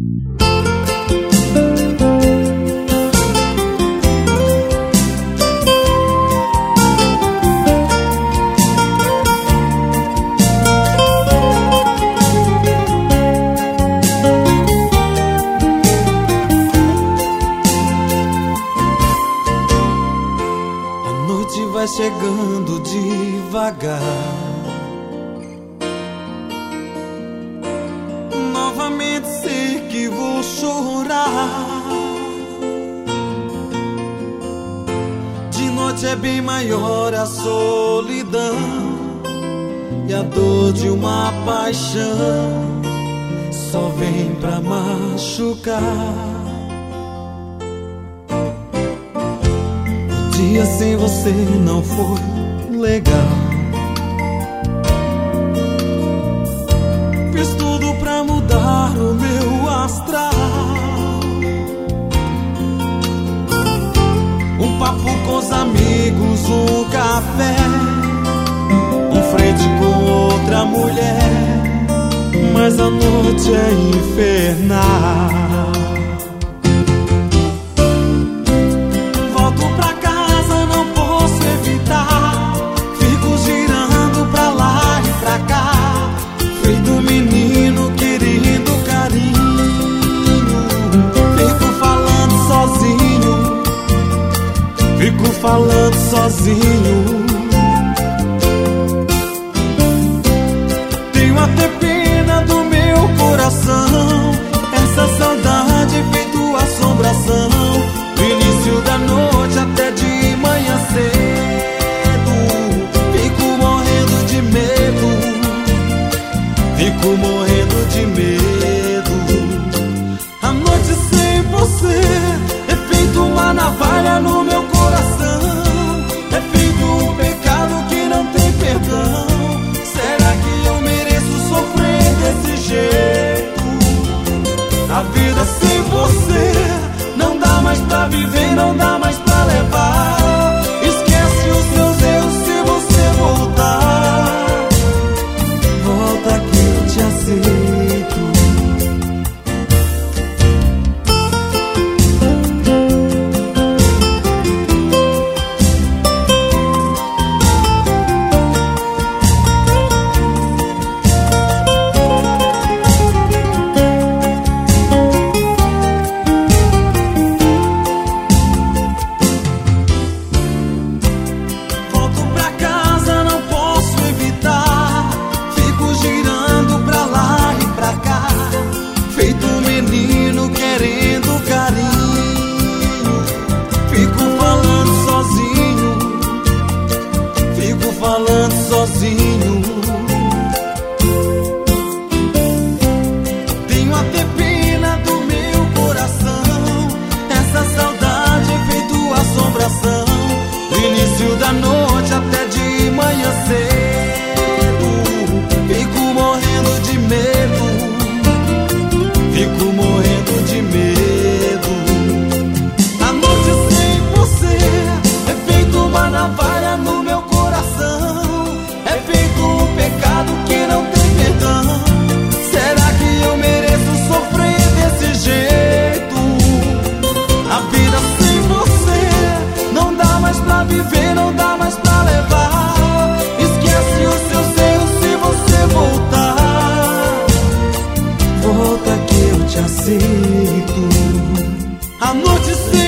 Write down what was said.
Vai chegando devagar, novamente sei que vou chorar. De noite é bem maior a solidão e a dor de uma paixão só vem pra machucar. Dia sem você não foi legal. Fiz tudo pra mudar o meu astral. Um papo com os amigos, um café, um frente com outra mulher, mas a noite é infernal. Fico falando sozinho. Tenho até pena do meu coração. Essa saudade feito assombração. Do início da noite até de manhã cedo. Fico morrendo de medo. Fico morrendo de medo. A noite sem você é feito uma navalha no meu coração. É feito um pecado que não tem perdão. Será que eu mereço sofrer desse jeito? A vida sem você não dá mais pra viver, não dá mais pra levar. Esquece os seus erros se você voltar. Volta que eu te aceito. Falando sozinho. Tenho até pena do meu coração. Essa saudade é feito assombração. Do início da noite até de manhã cedo. Fico morrendo de medo. Fico morrendo de medo. A noite sem você é feito uma navalha no meu coração. É feito um pecado que não tem perdão. Será que eu mereço sofrer desse jeito? A vida sem você não dá mais pra viver, não dá mais pra levar. Esquece os seus erros se você voltar. Volta que eu te aceito. A noite sem